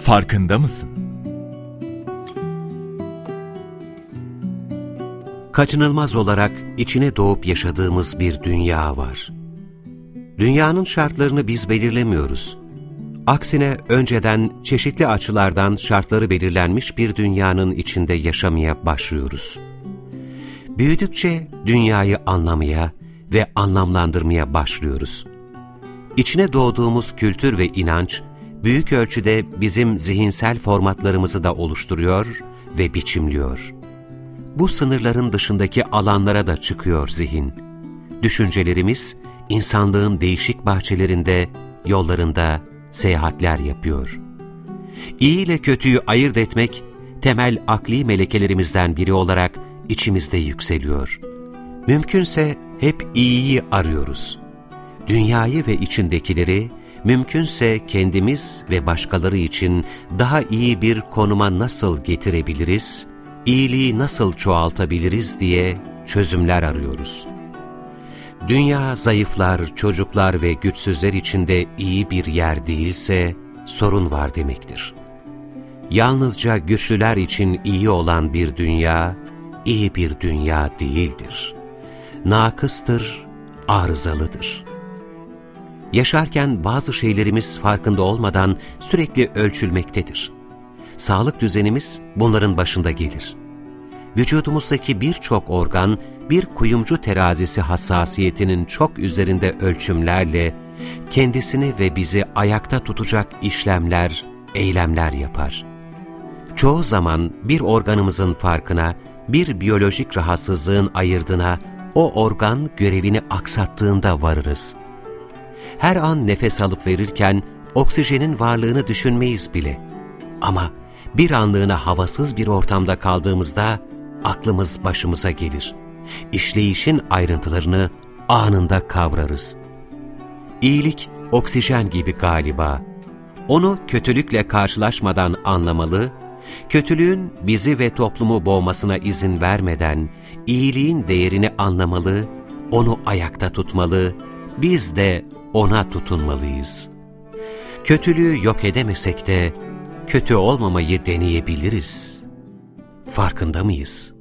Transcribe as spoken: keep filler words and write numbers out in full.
Farkında mısın? Kaçınılmaz olarak içine doğup yaşadığımız bir dünya var. Dünyanın şartlarını biz belirlemiyoruz. Aksine önceden çeşitli açılardan şartları belirlenmiş bir dünyanın içinde yaşamaya başlıyoruz. Büyüdükçe dünyayı anlamaya ve anlamlandırmaya başlıyoruz. İçine doğduğumuz kültür ve inanç, büyük ölçüde bizim zihinsel formatlarımızı da oluşturuyor ve biçimliyor. Bu sınırların dışındaki alanlara da çıkıyor zihin. Düşüncelerimiz, insanlığın değişik bahçelerinde, yollarında seyahatler yapıyor. İyi ile kötüyü ayırt etmek, temel akli melekelerimizden biri olarak içimizde yükseliyor. Mümkünse hep iyiyi arıyoruz. Dünyayı ve içindekileri, mümkünse kendimiz ve başkaları için daha iyi bir konuma nasıl getirebiliriz, iyiliği nasıl çoğaltabiliriz diye çözümler arıyoruz. Dünya zayıflar, çocuklar ve güçsüzler içinde iyi bir yer değilse sorun var demektir. Yalnızca güçlüler için iyi olan bir dünya, iyi bir dünya değildir. Nakıstır, arızalıdır. Yaşarken bazı şeylerimiz farkında olmadan sürekli ölçülmektedir. Sağlık düzenimiz bunların başında gelir. Vücudumuzdaki birçok organ, bir kuyumcu terazisi hassasiyetinin çok üzerinde ölçümlerle kendisini ve bizi ayakta tutacak işlemler, eylemler yapar. Çoğu zaman bir organımızın farkına, bir biyolojik rahatsızlığın ayırdığına, o organ görevini aksattığında varırız. Her an nefes alıp verirken oksijenin varlığını düşünmeyiz bile. Ama bir anlığına havasız bir ortamda kaldığımızda aklımız başımıza gelir. İşleyişin ayrıntılarını anında kavrarız. İyilik oksijen gibi galiba. Onu kötülükle karşılaşmadan anlamalı, kötülüğün bizi ve toplumu boğmasına izin vermeden iyiliğin değerini anlamalı, onu ayakta tutmalı, biz de ona tutunmalıyız. Kötülüğü yok edemesek de kötü olmamayı deneyebiliriz. Farkında mıyız?